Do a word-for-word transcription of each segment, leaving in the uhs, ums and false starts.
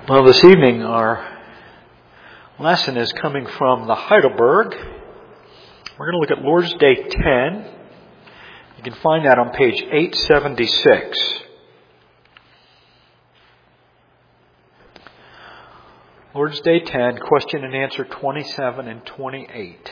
Well, this evening our lesson is coming from the Heidelberg. We're going to look at Lord's Day ten. You can find that on page eight seventy-six. Lord's Day ten, question and answer twenty-seven and twenty-eight.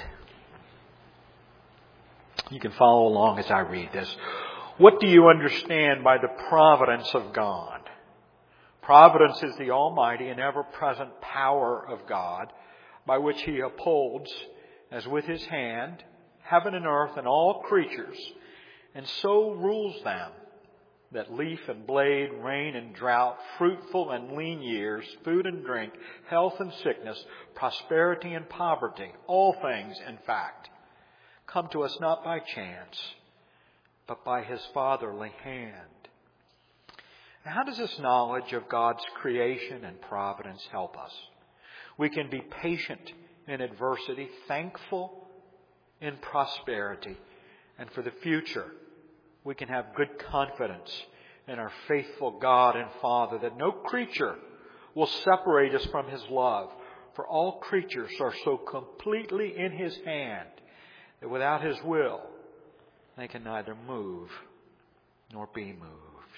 You can follow along as I read this. What do you understand by the providence of God? Providence is the almighty and ever-present power of God, by which He upholds, as with His hand, heaven and earth and all creatures, and so rules them, that leaf and blade, rain and drought, fruitful and lean years, food and drink, health and sickness, prosperity and poverty, all things, in fact, come to us not by chance, but by His fatherly hand. Now, how does this knowledge of God's creation and providence help us? We can be patient in adversity, thankful in prosperity, and for the future, we can have good confidence in our faithful God and Father that no creature will separate us from His love, for all creatures are so completely in His hand that without His will, they can neither move nor be moved.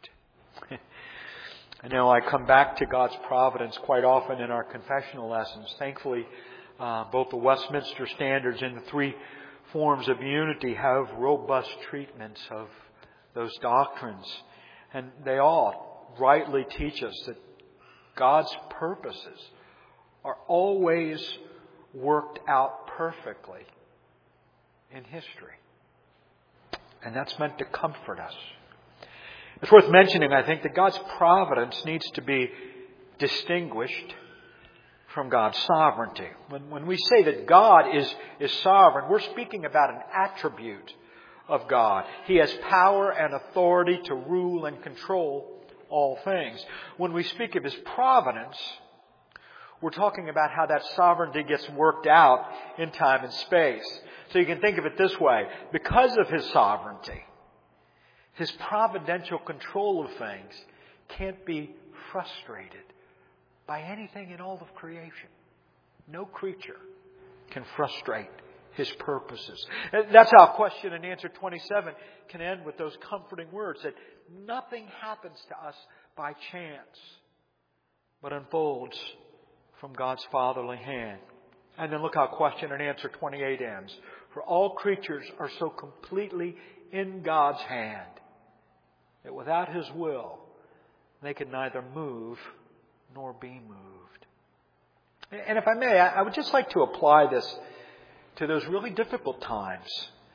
I know I come back to God's providence quite often in our confessional lessons. Thankfully, uh, both the Westminster Standards and the three forms of unity have robust treatments of those doctrines. And they all rightly teach us that God's purposes are always worked out perfectly in history. And that's meant to comfort us. It's worth mentioning, I think, that God's providence needs to be distinguished from God's sovereignty. When, when we say that God is, is sovereign, we're speaking about an attribute of God. He has power and authority to rule and control all things. When we speak of His providence, we're talking about how that sovereignty gets worked out in time and space. So you can think of it this way. Because of His sovereignty, His providential control of things can't be frustrated by anything in all of creation. No creature can frustrate His purposes. That's how question and answer twenty-seven can end with those comforting words that nothing happens to us by chance, but unfolds from God's fatherly hand. And then look how question and answer twenty-eight ends. For all creatures are so completely in God's hand that without His will, they can neither move nor be moved. And if I may, I would just like to apply this to those really difficult times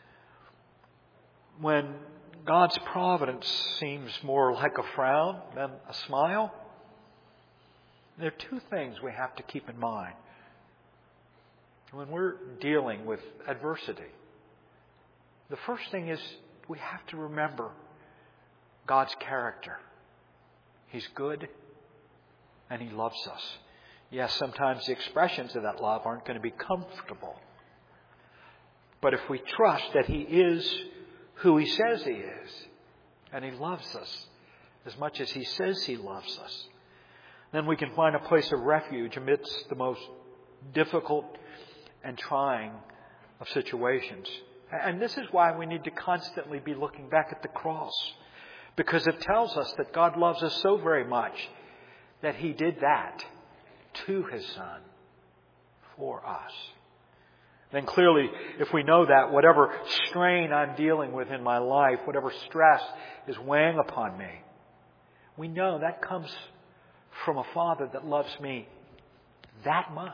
when God's providence seems more like a frown than a smile. There are two things we have to keep in mind when we're dealing with adversity. The first thing is we have to remember God's character. He's good and He loves us. Yes, sometimes the expressions of that love aren't going to be comfortable. But if we trust that He is who He says He is, and He loves us as much as He says He loves us, then we can find a place of refuge amidst the most difficult and trying of situations. And this is why we need to constantly be looking back at the cross. Because it tells us that God loves us so very much that He did that to His Son for us. Then clearly, if we know that, whatever strain I'm dealing with in my life, whatever stress is weighing upon me, we know that comes from a Father that loves me that much.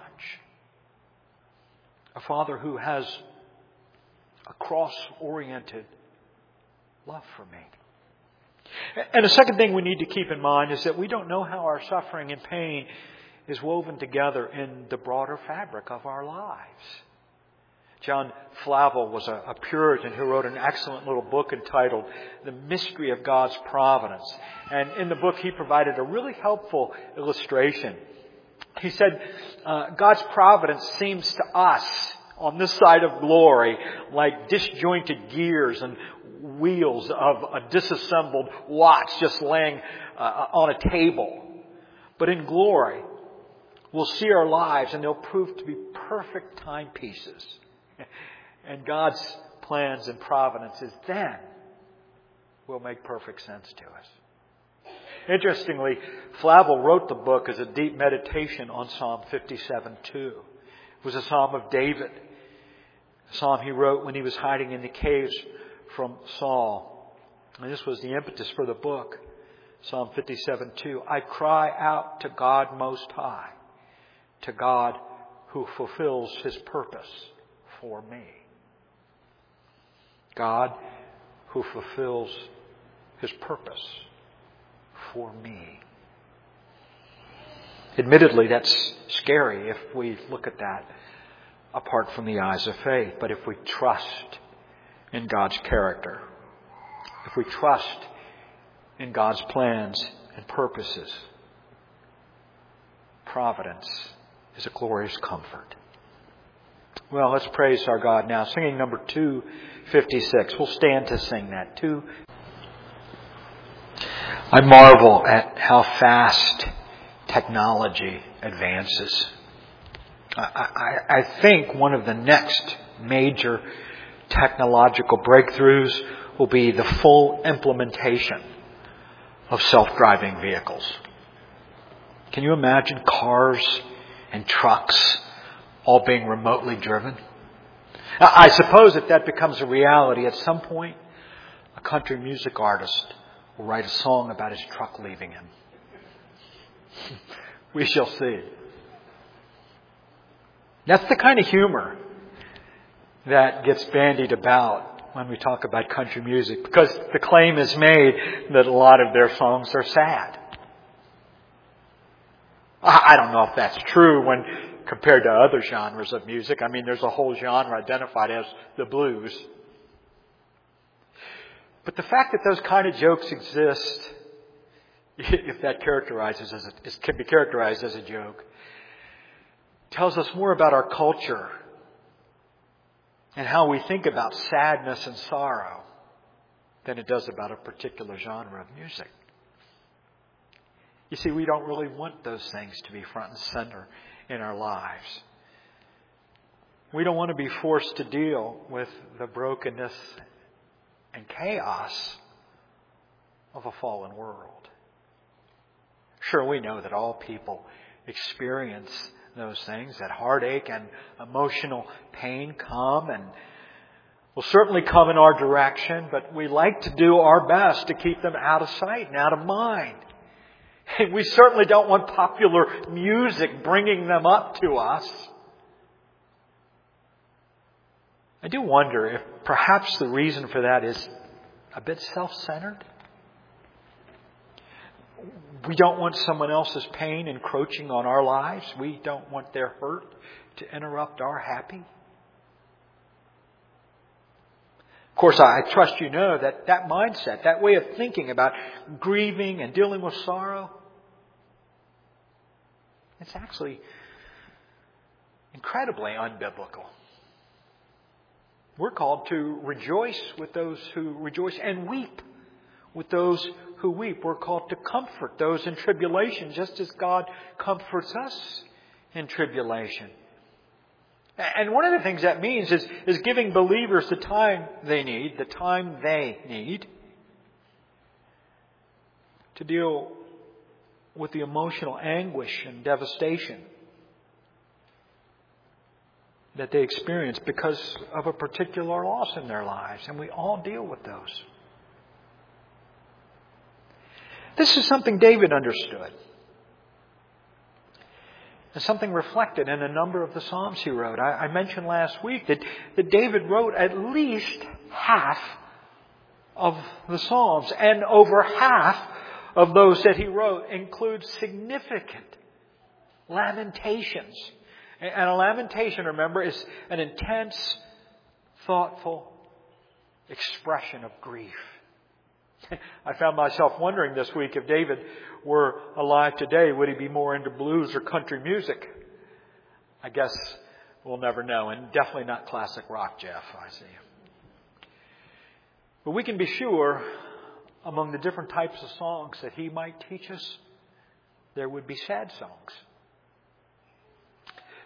A Father who has a cross-oriented love for me. And the second thing we need to keep in mind is that we don't know how our suffering and pain is woven together in the broader fabric of our lives. John Flavel was a, a Puritan who wrote an excellent little book entitled The Mystery of God's Providence. And in the book he provided a really helpful illustration. He said, uh, God's providence seems to us on this side of glory like disjointed gears and wheels of a disassembled watch just laying uh, on a table. But in glory, we'll see our lives and they'll prove to be perfect timepieces. And God's plans and providences then will make perfect sense to us. Interestingly, Flavel wrote the book as a deep meditation on Psalm fifty-seven two. It was a psalm of David, a psalm he wrote when he was hiding in the caves from Saul. And this was the impetus for the book, Psalm fifty-seven two. I cry out to God Most High, to God who fulfills His purpose for me. God who fulfills His purpose for me. Admittedly, that's scary if we look at that apart from the eyes of faith. But if we trust in God's character, if we trust in God's plans and purposes, providence is a glorious comfort. Well, let's praise our God now. Singing number two fifty-six. We'll stand to sing that. Two. I marvel at how fast technology advances. I, I, I think one of the next major technological breakthroughs will be the full implementation of self-driving vehicles. Can you imagine cars and trucks all being remotely driven? I suppose if that becomes a reality at some point, a country music artist will write a song about his truck leaving him. We shall see. That's the kind of humor that gets bandied about when we talk about country music, because the claim is made that a lot of their songs are sad. I don't know if that's true when compared to other genres of music. I mean, there's a whole genre identified as the blues. But the fact that those kind of jokes exist, if that characterizes as a, can be characterized as a joke, tells us more about our culture and how we think about sadness and sorrow than it does about a particular genre of music. You see, we don't really want those things to be front and center in our lives. We don't want to be forced to deal with the brokenness and chaos of a fallen world. Sure, we know that all people experience those things, that heartache and emotional pain come and will certainly come in our direction, but we like to do our best to keep them out of sight and out of mind. And we certainly don't want popular music bringing them up to us. I do wonder if perhaps the reason for that is a bit self-centered. We don't want someone else's pain encroaching on our lives. We don't want their hurt to interrupt our happy. Of course, I trust you know that that mindset, that way of thinking about grieving and dealing with sorrow, it's actually incredibly unbiblical. We're called to rejoice with those who rejoice and weep with those who weep. We're called to comfort those in tribulation, just as God comforts us in tribulation. And one of the things that means is, is giving believers the time they need, the time they need to deal with the emotional anguish and devastation that they experience because of a particular loss in their lives. And we all deal with those. This is something David understood. And something reflected in a number of the Psalms he wrote. I, I mentioned last week that, that David wrote at least half of the Psalms. And over half of those that he wrote include significant lamentations. And a lamentation, remember, is an intense, thoughtful expression of grief. I found myself wondering this week, if David were alive today, would he be more into blues or country music? I guess we'll never know. And definitely not classic rock, Jeff, I see. But we can be sure among the different types of songs that he might teach us, there would be sad songs.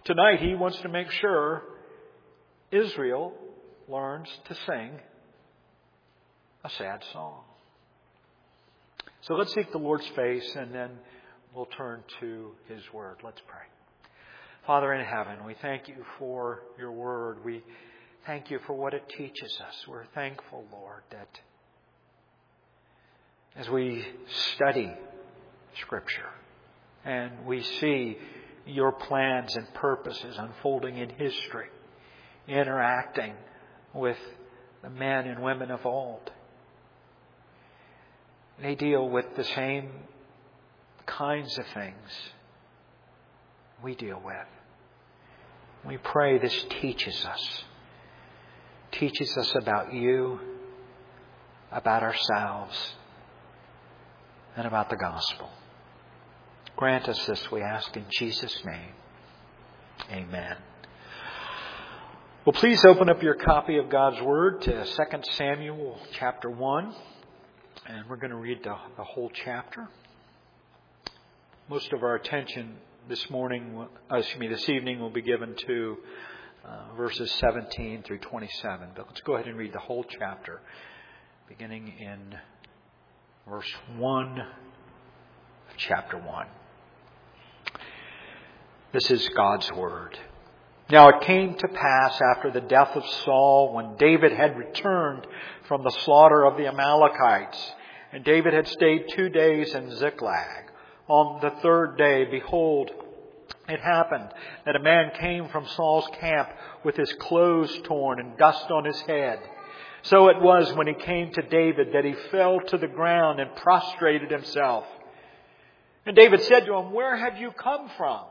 Tonight he wants to make sure Israel learns to sing a sad song. So let's seek the Lord's face and then we'll turn to His Word. Let's pray. Father in heaven, we thank You for Your Word. We thank You for what it teaches us. We're thankful, Lord, that as we study Scripture and we see Your plans and purposes unfolding in history, interacting with the men and women of old, they deal with the same kinds of things we deal with. We pray this teaches us. Teaches us about You, about ourselves, and about the gospel. Grant us this, we ask in Jesus' name. Amen. Well, please open up your copy of God's Word to Second Samuel chapter one. And we're going to read the, the whole chapter. Most of our attention this morning, uh, excuse me, this evening will be given to uh, verses seventeen through twenty-seven. But let's go ahead and read the whole chapter, beginning in verse one of chapter one. This is God's Word. Now it came to pass after the death of Saul, when David had returned from the slaughter of the Amalekites, and David had stayed two days in Ziklag. On the third day, behold, it happened that a man came from Saul's camp with his clothes torn and dust on his head. So it was when he came to David that he fell to the ground and prostrated himself. And David said to him, "Where have you come from?"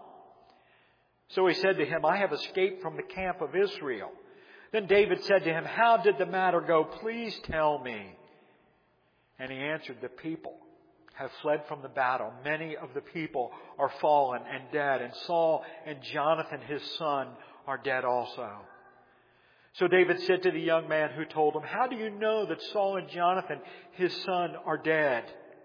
So he said to him, "I have escaped from the camp of Israel." Then David said to him, "How did the matter go? Please tell me." And he answered, "The people have fled from the battle. Many of the people are fallen and dead, and Saul and Jonathan his son are dead also." So David said to the young man who told him, "How do you know that Saul and Jonathan his son are dead?"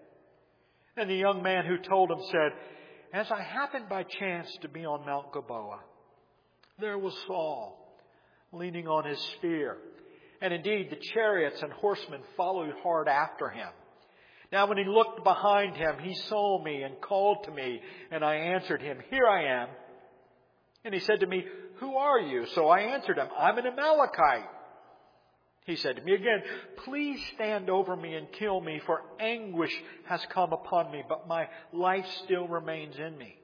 And the young man who told him said, "As I happened by chance to be on Mount Gilboa, there was Saul leaning on his spear. And indeed the chariots and horsemen followed hard after him. Now when he looked behind him, he saw me and called to me, and I answered him, 'Here I am.' And he said to me, 'Who are you?' So I answered him, 'I'm an Amalekite.' He said to me again, 'Please stand over me and kill me, for anguish has come upon me, but my life still remains in me.'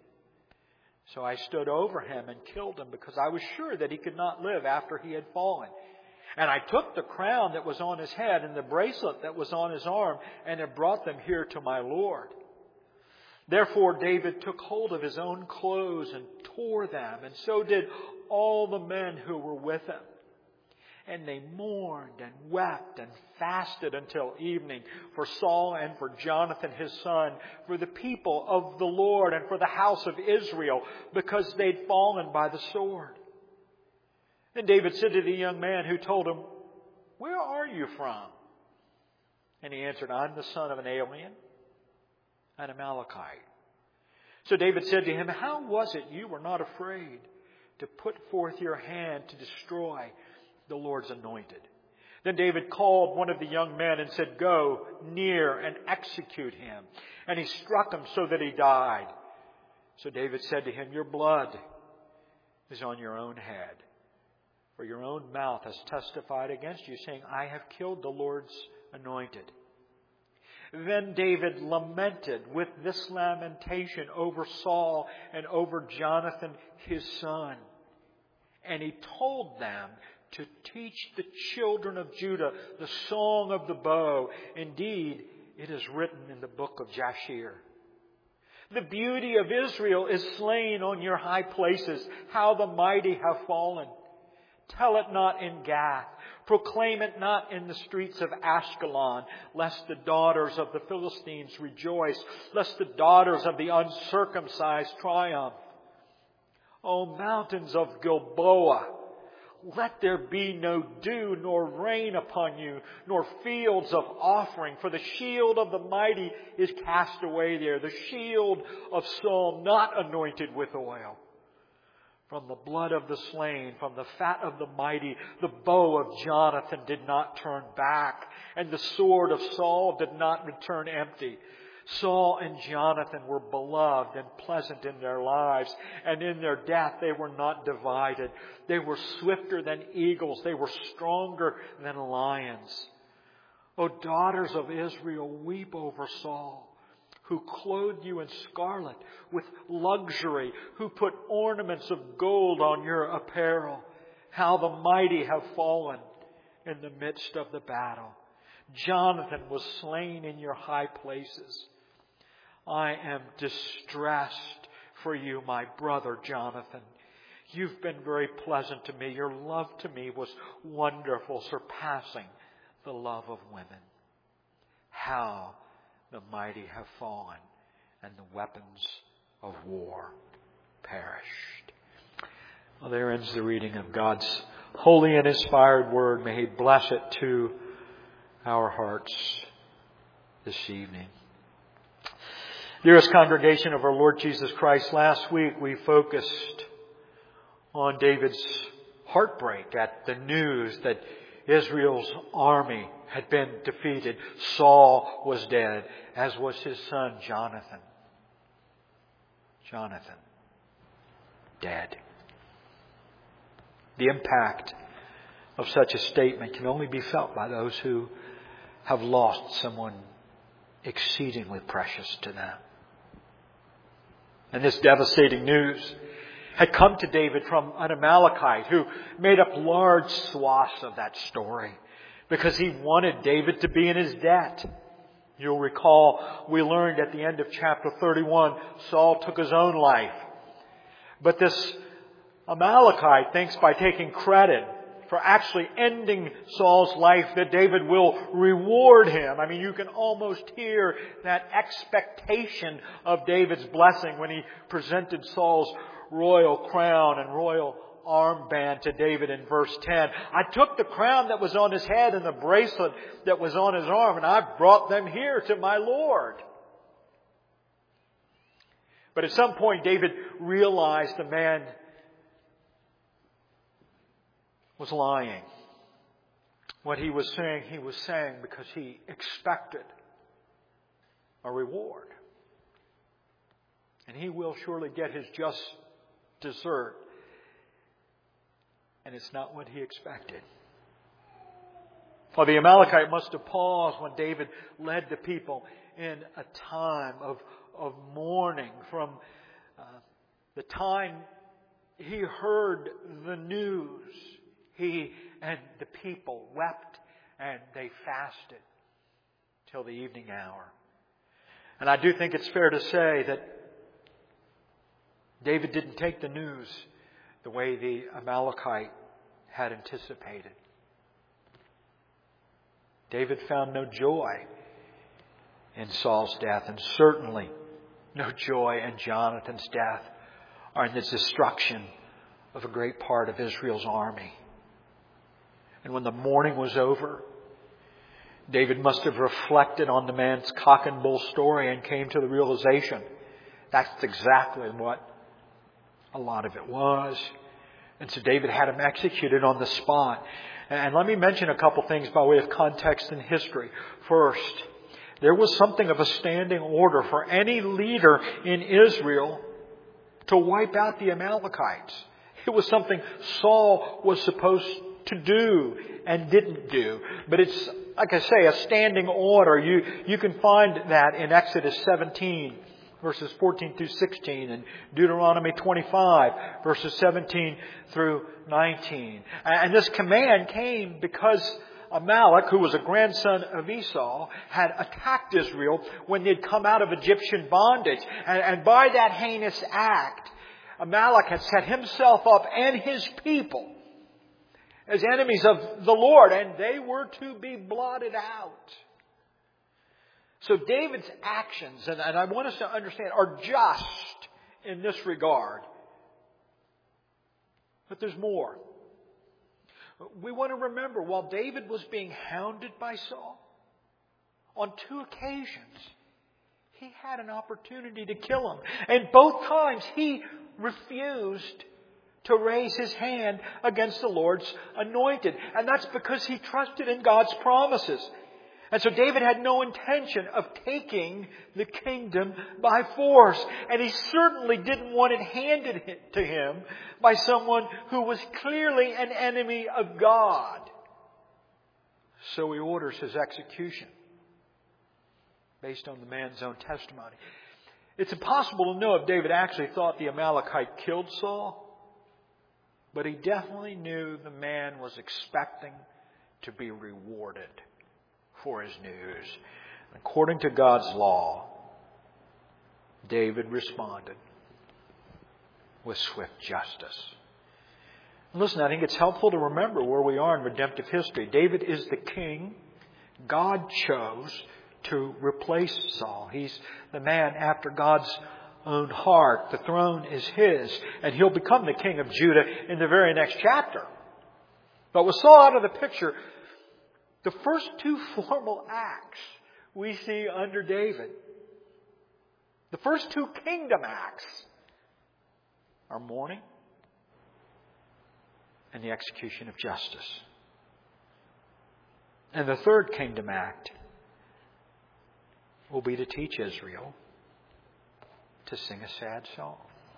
So I stood over him and killed him, because I was sure that he could not live after he had fallen. And I took the crown that was on his head and the bracelet that was on his arm, and have brought them here to my Lord." Therefore David took hold of his own clothes and tore them, and so did all the men who were with him. And they mourned and wept and fasted until evening for Saul and for Jonathan his son, for the people of the Lord and for the house of Israel, because they'd fallen by the sword. Then David said to the young man who told him, "Where are you from?" And he answered, "I'm the son of an alien, an Amalekite." So David said to him, "How was it you were not afraid to put forth your hand to destroy the Lord's anointed?" Then David called one of the young men and said, "Go near and execute him." And he struck him so that he died. So David said to him, "Your blood is on your own head. For your own mouth has testified against you, saying, 'I have killed the Lord's anointed.'" Then David lamented with this lamentation over Saul and over Jonathan his son. And he told them to teach the children of Judah the song of the bow. Indeed, it is written in the book of Jasher. "The beauty of Israel is slain on your high places. How the mighty have fallen. Tell it not in Gath. Proclaim it not in the streets of Ashkelon, lest the daughters of the Philistines rejoice, lest the daughters of the uncircumcised triumph. O mountains of Gilboa, let there be no dew nor rain upon you, nor fields of offering, for the shield of the mighty is cast away there, the shield of Saul not anointed with oil. From the blood of the slain, from the fat of the mighty, the bow of Jonathan did not turn back, and the sword of Saul did not return empty. Saul and Jonathan were beloved and pleasant in their lives, and in their death they were not divided. They were swifter than eagles. They were stronger than lions. O daughters of Israel, weep over Saul, who clothed you in scarlet with luxury, who put ornaments of gold on your apparel. How the mighty have fallen in the midst of the battle. Jonathan was slain in your high places. I am distressed for you, my brother Jonathan. You've been very pleasant to me. Your love to me was wonderful, surpassing the love of women. How the mighty have fallen, and the weapons of war perished. Well, there ends the reading of God's holy and inspired word. May He bless it to our hearts this evening. Dearest congregation of our Lord Jesus Christ, last week we focused on David's heartbreak at the news that Israel's army had been defeated. Saul was dead, as was his son Jonathan. Jonathan, dead. The impact of such a statement can only be felt by those who have lost someone exceedingly precious to them. And this devastating news had come to David from an Amalekite who made up large swaths of that story because he wanted David to be in his debt. You'll recall we learned at the end of chapter thirty-one, Saul took his own life. But this Amalekite thinks by taking credit for actually ending Saul's life that David will reward him. I mean, you can almost hear that expectation of David's blessing when he presented Saul's royal crown and royal armband to David in verse ten. I took the crown that was on his head and the bracelet that was on his arm, and I brought them here to my Lord. But at some point, David realized the man was lying. What he was saying, he was saying because he expected a reward. And he will surely get his just desert. And it's not what he expected. For the Amalekite must have paused when David led the people in a time of, of mourning. From uh, the time he heard the news, he and the people wept and they fasted till the evening hour. And I do think it's fair to say that David didn't take the news the way the Amalekite had anticipated. David found no joy in Saul's death, and certainly no joy in Jonathan's death or in the destruction of a great part of Israel's army. And when the mourning was over, David must have reflected on the man's cock and bull story and came to the realization that's exactly what a lot of it was. And so David had him executed on the spot. And let me mention a couple things by way of context and history. First, there was something of a standing order for any leader in Israel to wipe out the Amalekites. It was something Saul was supposed to do and didn't do. But it's, like I say, a standing order. You, you can find that in Exodus seventeen, verses fourteen through sixteen, and Deuteronomy twenty-five, verses seventeen through nineteen. And this command came because Amalek, who was a grandson of Esau, had attacked Israel when they'd come out of Egyptian bondage. And, and by that heinous act, Amalek had set himself up and his people as enemies of the Lord, and they were to be blotted out. So David's actions, and, and I want us to understand, are just in this regard. But there's more. We want to remember, while David was being hounded by Saul, on two occasions, he had an opportunity to kill him. And both times he refused to raise his hand against the Lord's anointed. And that's because he trusted in God's promises. And so David had no intention of taking the kingdom by force. And he certainly didn't want it handed to him by someone who was clearly an enemy of God. So he orders his execution based on the man's own testimony. It's impossible to know if David actually thought the Amalekite killed Saul, but he definitely knew the man was expecting to be rewarded for his news. According to God's law, David responded with swift justice. Listen, I think it's helpful to remember where we are in redemptive history. David is the king God chose to replace Saul. He's the man after God's own heart. The throne is his, and he'll become the king of Judah in the very next chapter. But with Saul out of the picture, the first two formal acts we see under David, the first two kingdom acts, are mourning and the execution of justice. And the third kingdom act will be to teach Israel to sing a sad song.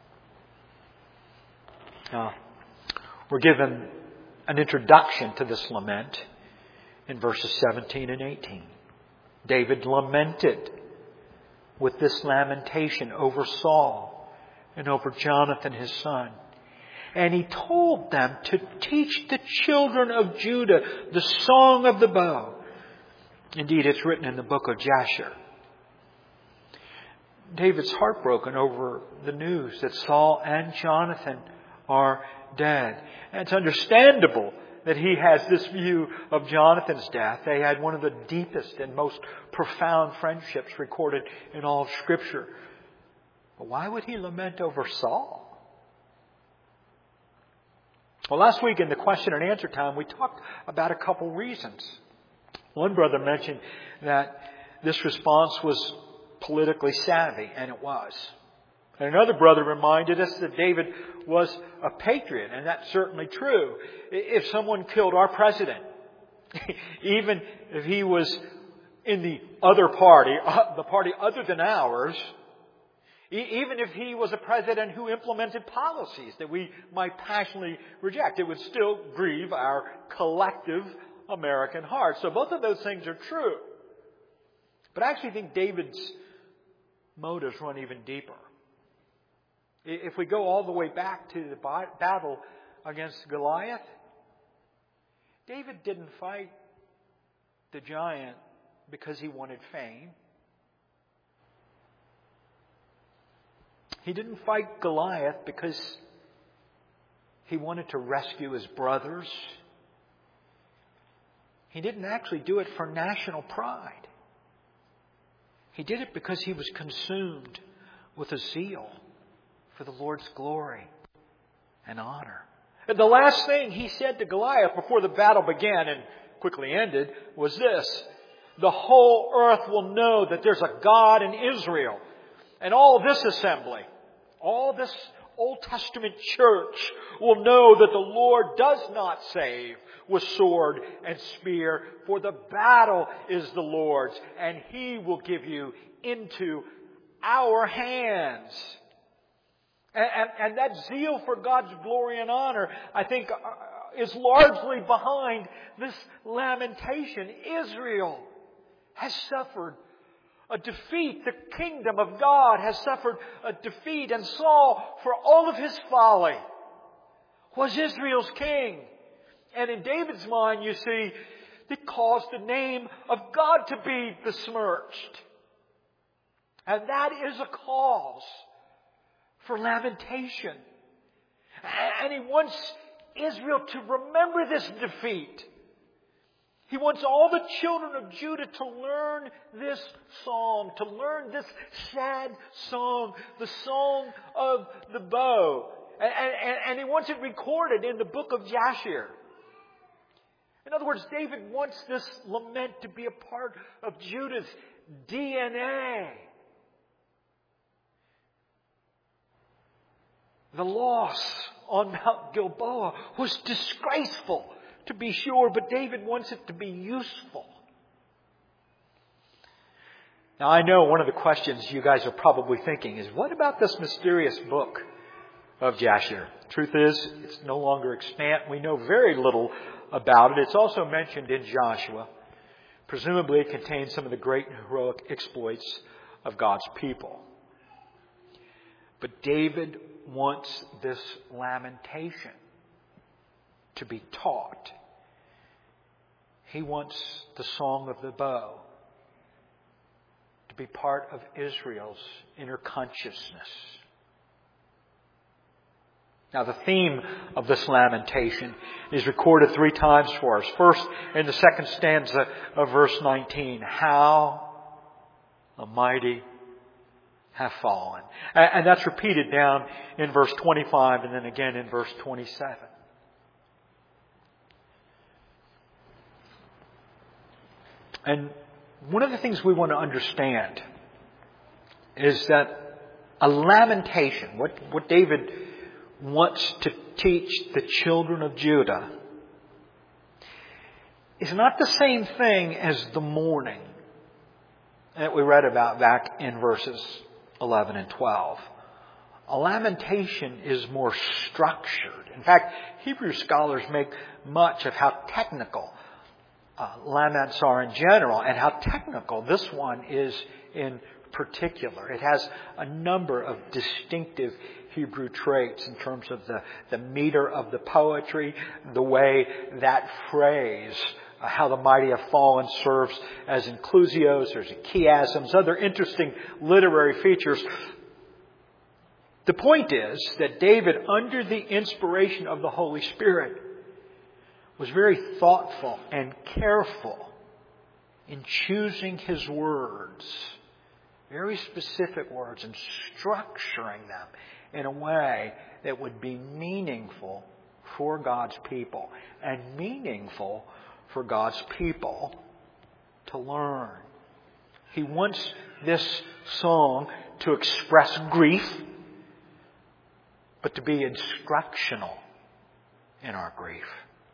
Now, we're given an introduction to this lament in verses seventeen and eighteen. David lamented with this lamentation over Saul and over Jonathan his son. And he told them to teach the children of Judah the song of the bow. Indeed, it's written in the book of Jasher. David's heartbroken over the news that Saul and Jonathan are dead. And it's understandable that he has this view of Jonathan's death. They had one of the deepest and most profound friendships recorded in all of Scripture. But why would he lament over Saul? Well, last week in the question and answer time, we talked about a couple reasons. One brother mentioned that this response was politically savvy, and it was. And another brother reminded us that David was a patriot, and that's certainly true. If someone killed our president, even if he was in the other party, the party other than ours, even if he was a president who implemented policies that we might passionately reject, it would still grieve our collective American heart. So both of those things are true. But I actually think David's motives run even deeper. If we go all the way back to the battle against Goliath, David didn't fight the giant because he wanted fame. He didn't fight Goliath because he wanted to rescue his brothers. He didn't actually do it for national pride. He did it because he was consumed with a zeal for the Lord's glory and honor. And the last thing he said to Goliath before the battle began and quickly ended was this: the whole earth will know that there's a God in Israel. And all of this assembly, all this Old Testament church will know that the Lord does not save with sword and spear, for the battle is the Lord's, and He will give you into our hands. And, and, and that zeal for God's glory and honor, I think, is largely behind this lamentation. Israel has suffered a defeat. The kingdom of God has suffered a defeat. And Saul, for all of his folly, was Israel's king. And in David's mind, you see, it caused the name of God to be besmirched. And that is a cause for lamentation. And he wants Israel to remember this defeat. He wants all the children of Judah to learn this song, to learn this sad song, the song of the bow. And, and, and he wants it recorded in the book of Jasher. In other words, David wants this lament to be a part of Judah's D N A. The loss on Mount Gilboa was disgraceful, to be sure, but David wants it to be useful. Now, I know one of the questions you guys are probably thinking is, what about this mysterious book of Jasher? Truth is, it's no longer extant. We know very little about it. It's also mentioned in Joshua. Presumably, it contains some of the great and heroic exploits of God's people. But David wants this lamentation to be taught. He wants the Song of the Bow to be part of Israel's inner consciousness. Now, the theme of this lamentation is recorded three times for us. First, in the second stanza of verse nineteen, how the mighty have fallen. And that's repeated down in verse twenty-five and then again in verse twenty-seven. And one of the things we want to understand is that a lamentation, what, what David wants to teach the children of Judah, is not the same thing as the mourning that we read about back in verses eleven and twelve. A lamentation is more structured. In fact, Hebrew scholars make much of how technical uh, laments are in general and how technical this one is in particular. It has a number of distinctive Hebrew traits in terms of the, the meter of the poetry, the way that phrase, uh, how the mighty have fallen, serves as inclusios, there's chiasms, other interesting literary features. The point is that David, under the inspiration of the Holy Spirit, was very thoughtful and careful in choosing his words, very specific words, and structuring them in a way that would be meaningful for God's people and meaningful for God's people to learn. He wants this song to express grief, but to be instructional in our grief.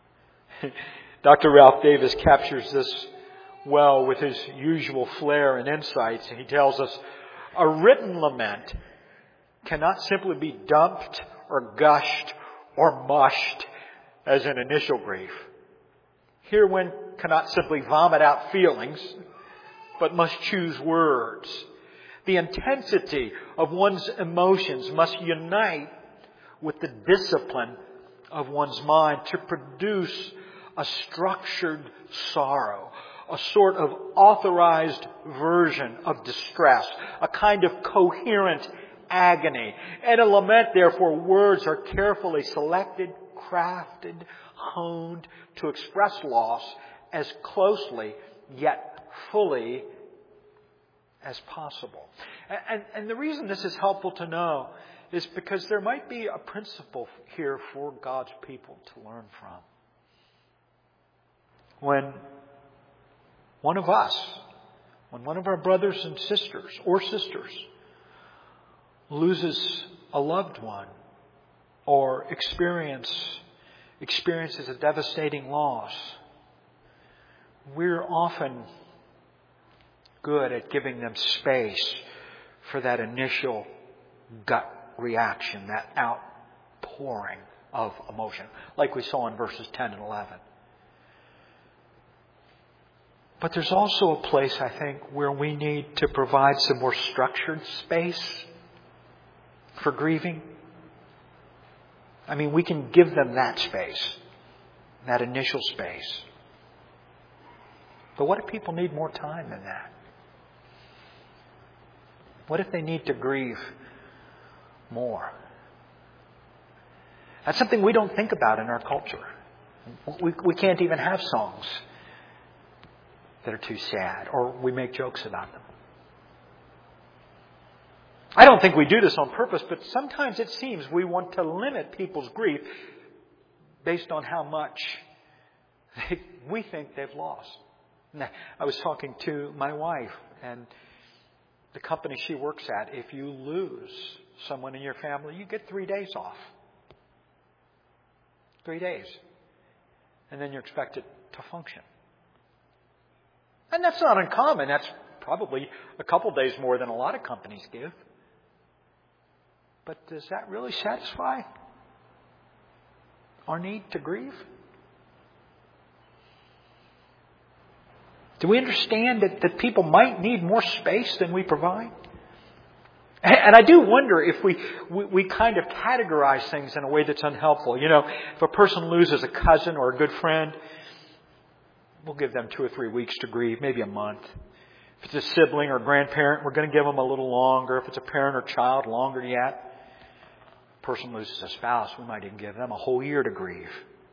Doctor Ralph Davis captures this well with his usual flair and insights. He tells us, a written lament cannot simply be dumped or gushed or mushed as an initial grief. Here one cannot simply vomit out feelings, but must choose words. The intensity of one's emotions must unite with the discipline of one's mind to produce a structured sorrow, a sort of authorized version of distress, a kind of coherent agony. And a lament, therefore, words are carefully selected, crafted, honed to express loss as closely yet fully as possible. And, and the reason this is helpful to know is because there might be a principle here for God's people to learn from. When one of us, when one of our brothers and sisters or sisters loses a loved one or experience experiences a devastating loss, we're often good at giving them space for that initial gut reaction, that outpouring of emotion, like we saw in verses ten and eleven. But there's also a place, I think, where we need to provide some more structured space for grieving. I mean, we can give them that space, that initial space. But what if people need more time than that? What if they need to grieve more? That's something we don't think about in our culture. We, we can't even have songs that are too sad, or we make jokes about them. I don't think we do this on purpose, but sometimes it seems we want to limit people's grief based on how much they, we think they've lost. Now, I was talking to my wife, and the company she works at, if you lose someone in your family, you get three days off. Three days. And then you're expected to function. And that's not uncommon. That's probably a couple days more than a lot of companies give. But does that really satisfy our need to grieve? Do we understand that, that people might need more space than we provide? And I do wonder if we, we, we kind of categorize things in a way that's unhelpful. You know, if a person loses a cousin or a good friend, we'll give them two or three weeks to grieve, maybe a month. If it's a sibling or grandparent, we're going to give them a little longer. If it's a parent or child, longer yet. If a person loses a spouse, we might even give them a whole year to grieve.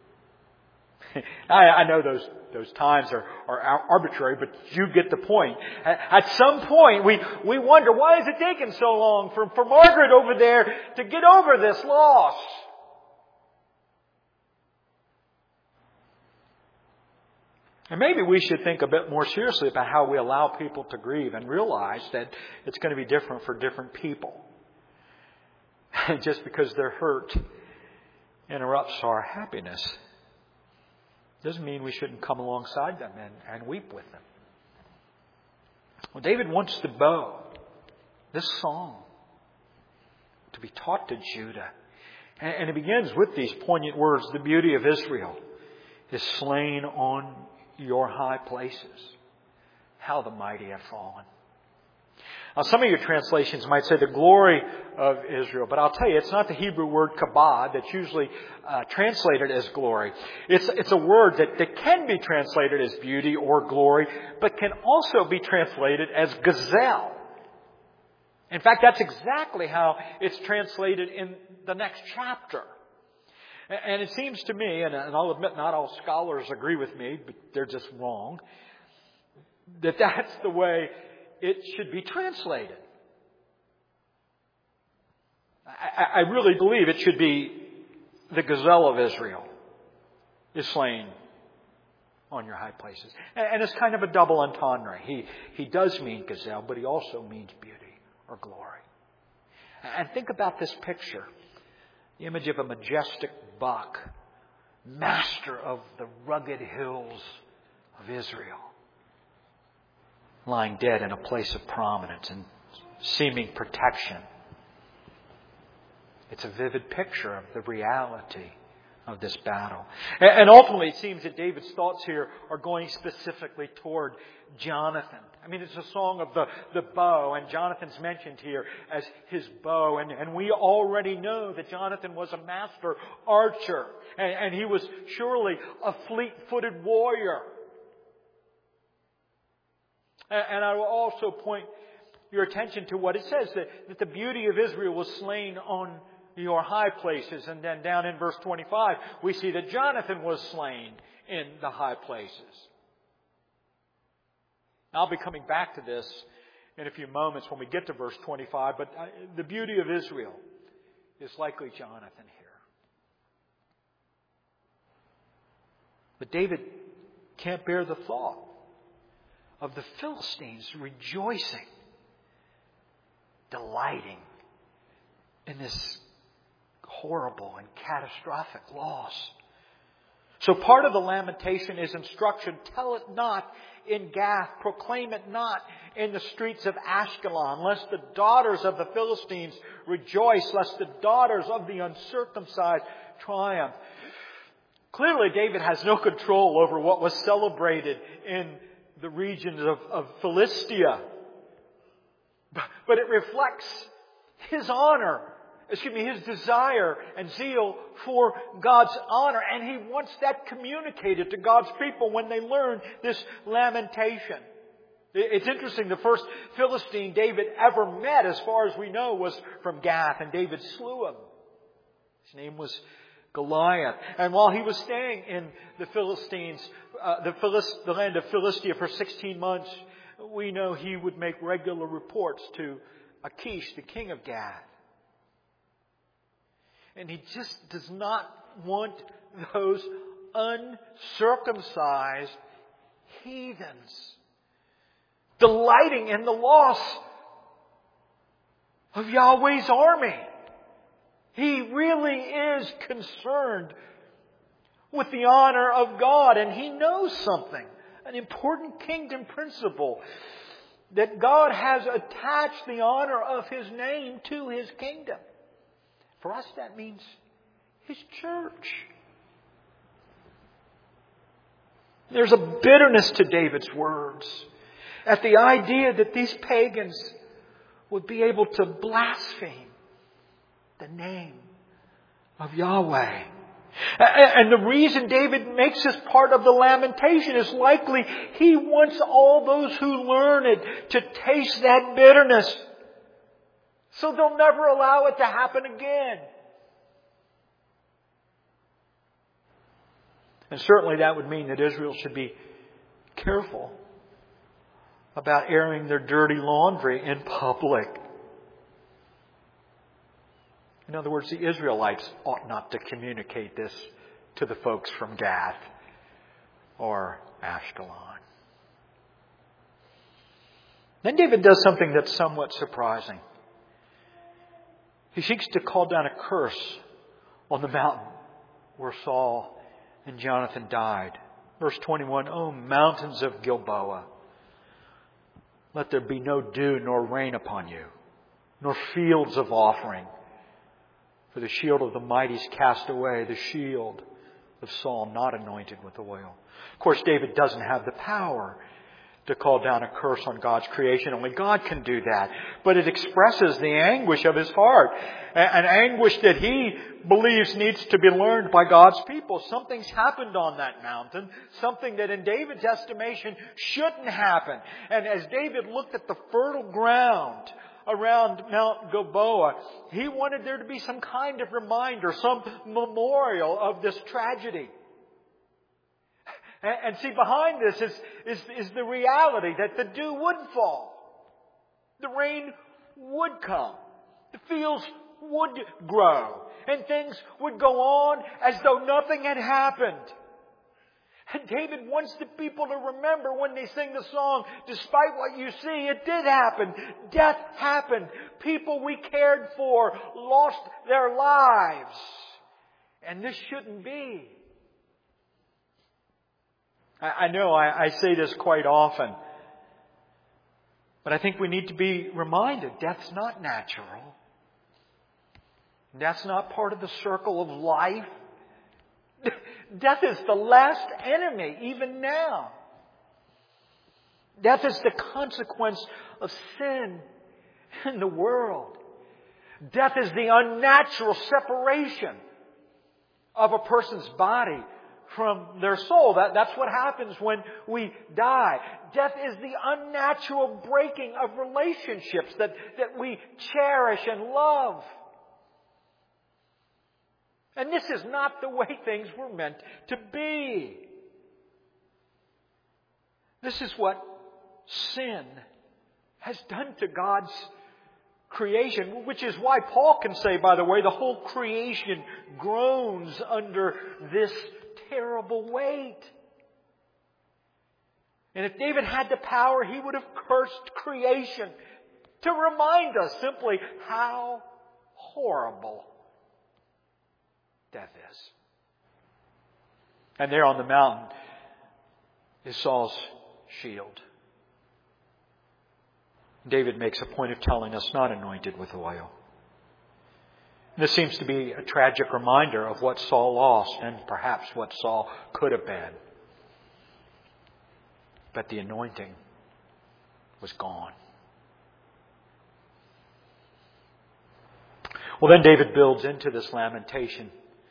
I, I know those those times are, are arbitrary, but you get the point. At some point, we, we wonder, why is it taking so long for, for Margaret over there to get over this loss? And maybe we should think a bit more seriously about how we allow people to grieve and realize that it's going to be different for different people. Just because their hurt interrupts our happiness doesn't mean we shouldn't come alongside them and, and weep with them. Well, David wants the bow, this song, to be taught to Judah. And, and it begins with these poignant words, the beauty of Israel is slain on your high places. How the mighty have fallen. Now, some of your translations might say the glory of Israel, but I'll tell you, it's not the Hebrew word kabod that's usually uh, translated as glory. It's, it's a word that, that can be translated as beauty or glory, but can also be translated as gazelle. In fact, that's exactly how it's translated in the next chapter. And it seems to me, and I'll admit not all scholars agree with me, but they're just wrong, that that's the way it should be translated. I, I really believe it should be the gazelle of Israel is slain on your high places. And it's kind of a double entendre. He, he does mean gazelle, but he also means beauty or glory. And think about this picture. The image of a majestic buck, master of the rugged hills of Israel, lying dead in a place of prominence and seeming protection. It's a vivid picture of the reality of this battle. And ultimately, it seems that David's thoughts here are going specifically toward Jonathan. I mean, it's a song of the, the bow, and Jonathan's mentioned here as his bow. And, and we already know that Jonathan was a master archer, and, and he was surely a fleet-footed warrior. And I will also point your attention to what it says, that, that the beauty of Israel was slain on your high places. And then down in verse twenty-five, we see that Jonathan was slain in the high places. I'll be coming back to this in a few moments when we get to verse twenty-five, but the beauty of Israel is likely Jonathan here. But David can't bear the thought of the Philistines rejoicing, delighting in this horrible and catastrophic loss. So part of the lamentation is instruction. Tell it not in Gath. Proclaim it not in the streets of Ashkelon, lest the daughters of the Philistines rejoice, lest the daughters of the uncircumcised triumph. Clearly, David has no control over what was celebrated in the regions of, of Philistia. But, but it reflects his honor, excuse me, his desire and zeal for God's honor. And he wants that communicated to God's people when they learn this lamentation. It's interesting, the first Philistine David ever met, as far as we know, was from Gath, and David slew him. His name was Goliath. And while he was staying in the Philistines, uh, the, Philist, the land of Philistia for sixteen months, we know he would make regular reports to Achish, the king of Gath. And he just does not want those uncircumcised heathens delighting in the loss of Yahweh's army. He really is concerned with the honor of God. And he knows something, an important kingdom principle, that God has attached the honor of His name to His kingdom. For us, that means His church. There's a bitterness to David's words at the idea that these pagans would be able to blaspheme the name of Yahweh. And the reason David makes this part of the lamentation is likely he wants all those who learn it to taste that bitterness, so they'll never allow it to happen again. And certainly that would mean that Israel should be careful about airing their dirty laundry in public. In other words, the Israelites ought not to communicate this to the folks from Gath or Ashkelon. Then David does something that's somewhat surprising. He seeks to call down a curse on the mountain where Saul and Jonathan died. Verse twenty-one, O mountains of Gilboa, let there be no dew nor rain upon you, nor fields of offering. For the shield of the mighty is cast away, the shield of Saul not anointed with oil. Of course, David doesn't have the power to call down a curse on God's creation. Only God can do that. But it expresses the anguish of his heart. An anguish that he believes needs to be learned by God's people. Something's happened on that mountain. Something that in David's estimation shouldn't happen. And as David looked at the fertile ground around Mount Gilboa, he wanted there to be some kind of reminder, some memorial of this tragedy. And see, behind this is, is, is the reality that the dew would fall. The rain would come. The fields would grow. And things would go on as though nothing had happened. And David wants the people to remember when they sing the song, despite what you see, it did happen. Death happened. People we cared for lost their lives. And this shouldn't be. I know I, I say this quite often, but I think we need to be reminded death's not natural. Death's not part of the circle of life. Death is the last enemy, even now. Death is the consequence of sin in the world. Death is the unnatural separation of a person's body from their soul. That, that's what happens when we die. Death is the unnatural breaking of relationships that, that we cherish and love. And this is not the way things were meant to be. This is what sin has done to God's creation, which is why Paul can say, by the way, the whole creation groans under this terrible weight. And if David had the power, he would have cursed creation to remind us simply how horrible death is. And there on the mountain is Saul's shield. David makes a point of telling us not anointed with oil. This seems to be a tragic reminder of what Saul lost and perhaps what Saul could have been. But the anointing was gone. Well, then David builds into this lamentation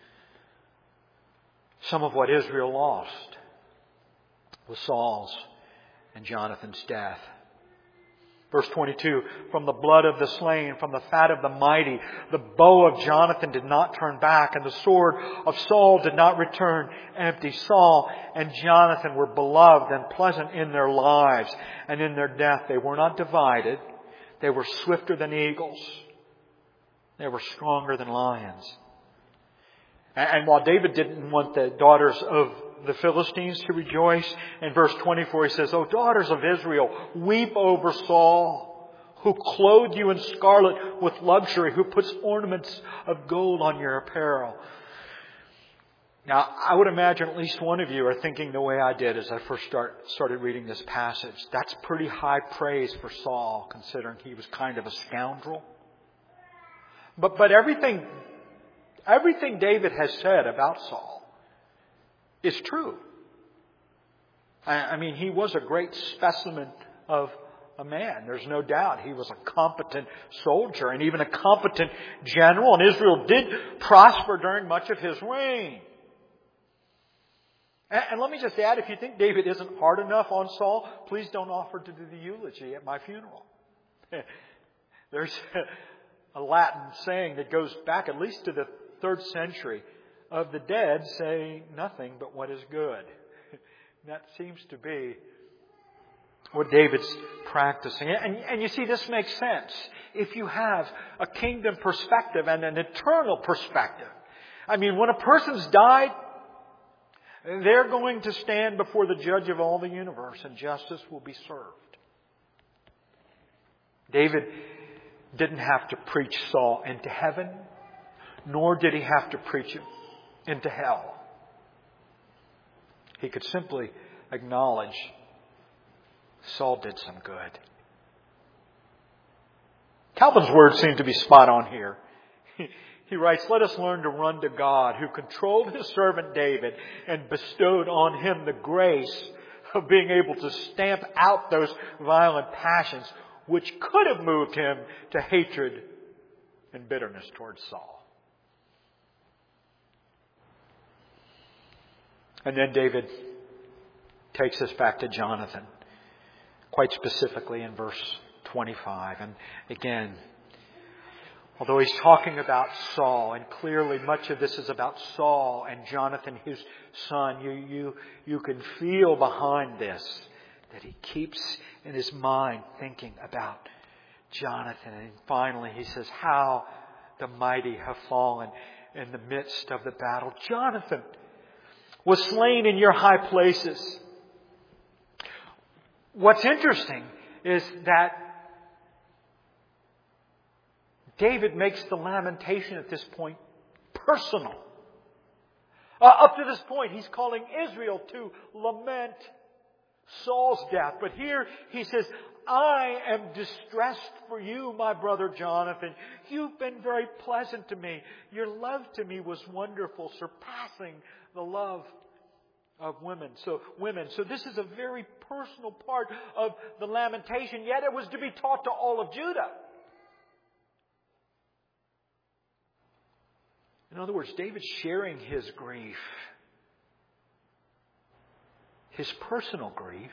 some of what Israel lost with Saul's and Jonathan's death. Verse twenty-two, from the blood of the slain, from the fat of the mighty, the bow of Jonathan did not turn back, and the sword of Saul did not return empty. Saul and Jonathan were beloved and pleasant in their lives, and in their death they were not divided. They were swifter than eagles. They were stronger than lions. And while David didn't want the daughters of the Philistines to rejoice, in verse twenty-four he says, O daughters of Israel, weep over Saul, who clothed you in scarlet with luxury, who puts ornaments of gold on your apparel. Now, I would imagine at least one of you are thinking the way I did as I first start, started reading this passage. That's pretty high praise for Saul, considering he was kind of a scoundrel. But, but everything, everything David has said about Saul is true. I, I mean, he was a great specimen of a man. There's no doubt he was a competent soldier and even a competent general. And Israel did prosper during much of his reign. And let me just add, if you think David isn't hard enough on Saul, please don't offer to do the eulogy at my funeral. There's a Latin saying that goes back at least to the third century. Of the dead, say nothing but what is good. That seems to be what David's practicing. And, and you see, this makes sense. If you have a kingdom perspective and an eternal perspective. I mean, when a person's died, they're going to stand before the judge of all the universe and justice will be served. David didn't have to preach Saul into heaven, nor did he have to preach him into hell. He could simply acknowledge Saul did some good. Calvin's words seem to be spot on here. He writes, let us learn to run to God who controlled his servant David and bestowed on him the grace of being able to stamp out those violent passions which could have moved him to hatred and bitterness towards Saul. And then David takes us back to Jonathan, quite specifically in verse twenty-five. And again, although he's talking about Saul, and clearly much of this is about Saul and Jonathan, his son, you, you, you can feel behind this that he keeps in his mind thinking about Jonathan. And finally he says, how the mighty have fallen in the midst of the battle. Jonathan was slain in your high places. What's interesting is that David makes the lamentation at this point personal. Uh, up to this point, he's calling Israel to lament Saul's death. But here he says, I am distressed for you, my brother Jonathan. You've been very pleasant to me. Your love to me was wonderful, surpassing the love of women. So women. So this is a very personal part of the lamentation, yet it was to be taught to all of Judah. In other words, David's sharing his grief, his personal grief,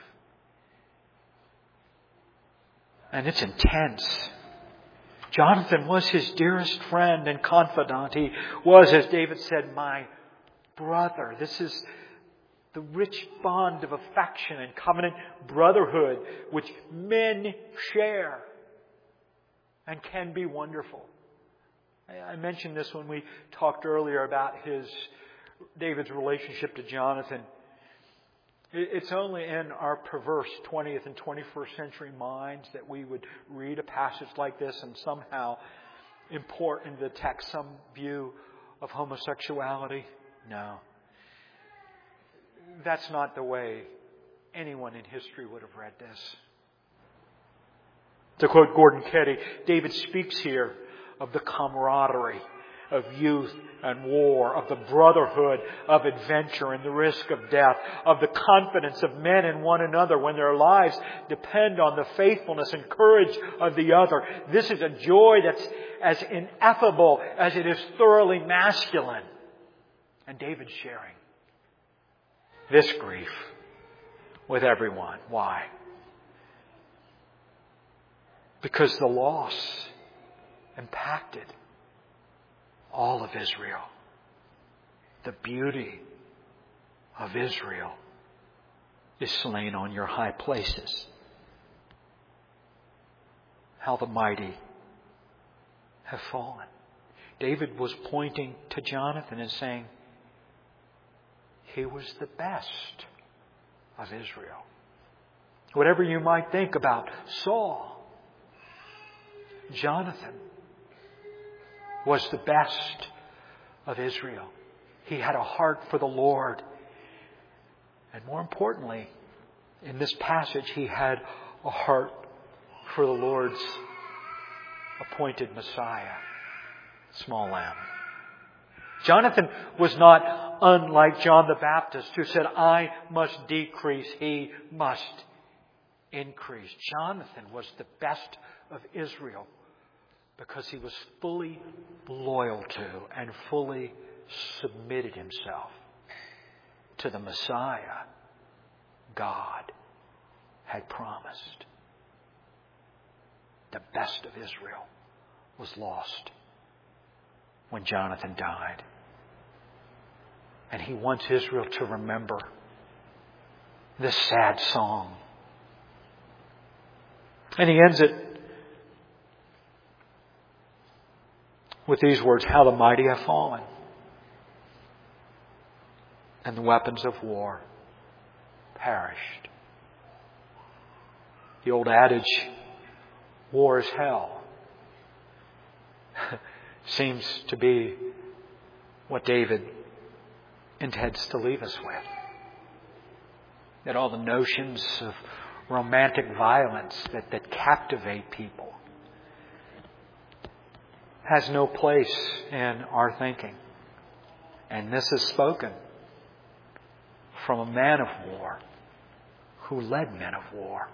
and it's intense. Jonathan was his dearest friend and confidant. He was, as David said, my brother. This is the rich bond of affection and covenant brotherhood which men share and can be wonderful. I mentioned this when we talked earlier about his David's relationship to Jonathan. It's only in our perverse twentieth and twenty-first century minds that we would read a passage like this and somehow import into the text some view of homosexuality. No. That's not the way anyone in history would have read this. To quote Gordon Ketty, David speaks here of the camaraderie of youth and war, of the brotherhood of adventure and the risk of death, of the confidence of men in one another when their lives depend on the faithfulness and courage of the other. This is a joy that's as ineffable as it is thoroughly masculine. And David's sharing this grief with everyone. Why? Because the loss impacted all of Israel. The beauty of Israel is slain on your high places. How the mighty have fallen. David was pointing to Jonathan and saying, he was the best of Israel. Whatever you might think about Saul, Jonathan was the best of Israel. He had a heart for the Lord. And more importantly, in this passage, he had a heart for the Lord's appointed Messiah, small lamb. Jonathan was not unlike John the Baptist, who said, I must decrease, he must increase. Jonathan was the best of Israel because he was fully loyal to and fully submitted himself to the Messiah God had promised. The best of Israel was lost when Jonathan died. And he wants Israel to remember this sad song. And he ends it with these words, how the mighty have fallen, and the weapons of war perished. The old adage, war is hell, seems to be what David intends to leave us with. That all the notions of romantic violence that, that captivate people has no place in our thinking. And this is spoken from a man of war who led men of war.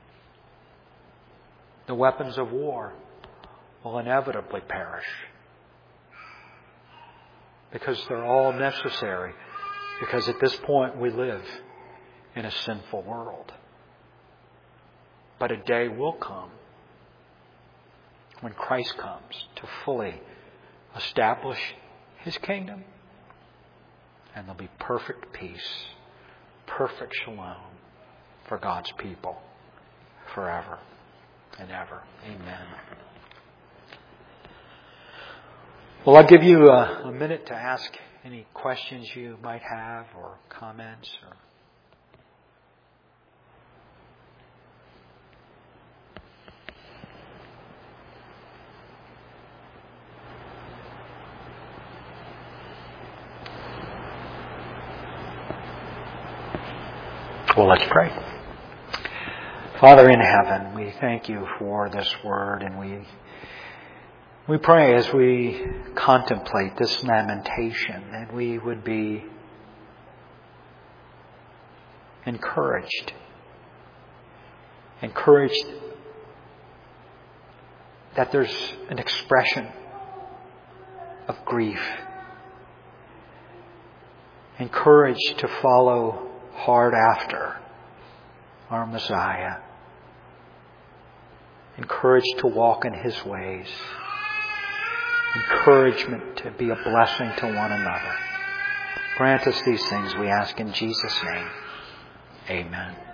The weapons of war will inevitably perish because they're all necessary, because at this point we live in a sinful world. But a day will come when Christ comes to fully establish His kingdom, and there'll be perfect peace, perfect shalom for God's people forever and ever. Amen. Well, I'll give you a, a minute to ask any questions you might have or comments. Or Well, let's pray. Father in heaven, we thank you for this word, and we we pray as we contemplate this lamentation that we would be encouraged. Encouraged that there's an expression of grief. Encouraged to follow hard after our Messiah. Encouraged to walk in His ways. Encouragement to be a blessing to one another. Grant us these things, we ask in Jesus' name. Amen.